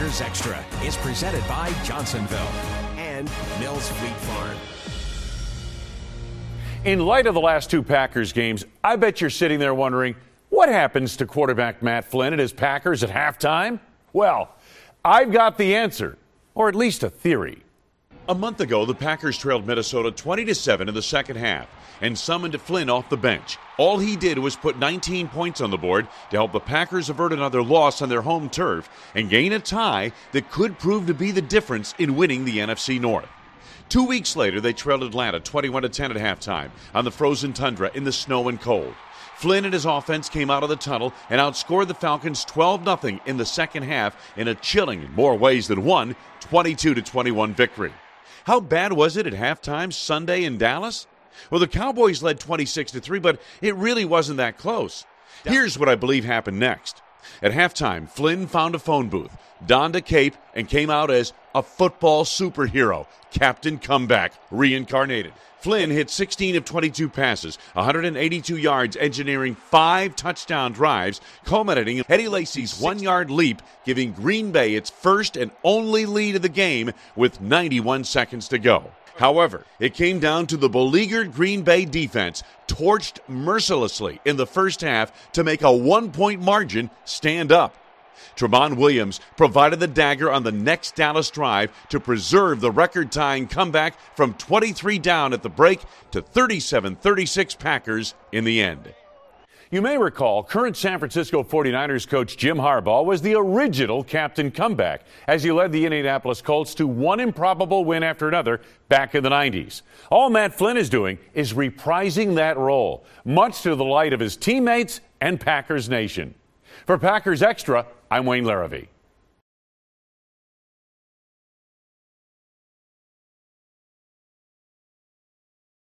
Packers Extra is presented by Johnsonville and Mills Fleet Farm. In light of the last two Packers games, I bet you're sitting there wondering, what happens to quarterback Matt Flynn and his Packers at halftime? Well, I've got the answer, or at least a theory. A month ago, the Packers trailed Minnesota 20-7 in the second half and summoned Flynn off the bench. All he did was put 19 points on the board to help the Packers avert another loss on their home turf and gain a tie that could prove to be the difference in winning the NFC North. 2 weeks later, they trailed Atlanta 21-10 at halftime on the frozen tundra in the snow and cold. Flynn and his offense came out of the tunnel and outscored the Falcons 12-0 in the second half in a chilling, in more ways than one, 22-21 victory. How bad was it at halftime Sunday in Dallas? Well, the Cowboys led 26-3, but it really wasn't that close. Here's what I believe happened next. At halftime, Flynn found a phone booth, donned a cape, and came out as a football superhero, Captain Comeback, reincarnated. Flynn hit 16 of 22 passes, 182 yards, engineering 5 touchdown drives, culminating in Eddie Lacy's 1-yard leap, giving Green Bay its first and only lead of the game with 91 seconds to go. However, it came down to the beleaguered Green Bay defense, torched mercilessly in the first half to make a 1-point margin stand up. Tramon Williams provided the dagger on the next Dallas drive to preserve the record-tying comeback from 23 down at the break to 37-36 Packers in the end. You may recall current San Francisco 49ers coach Jim Harbaugh was the original Captain Comeback as he led the Indianapolis Colts to one improbable win after another back in the 90s. All Matt Flynn is doing is reprising that role, much to the delight of his teammates and Packers Nation. For Packers Extra, I'm Wayne Larrivee.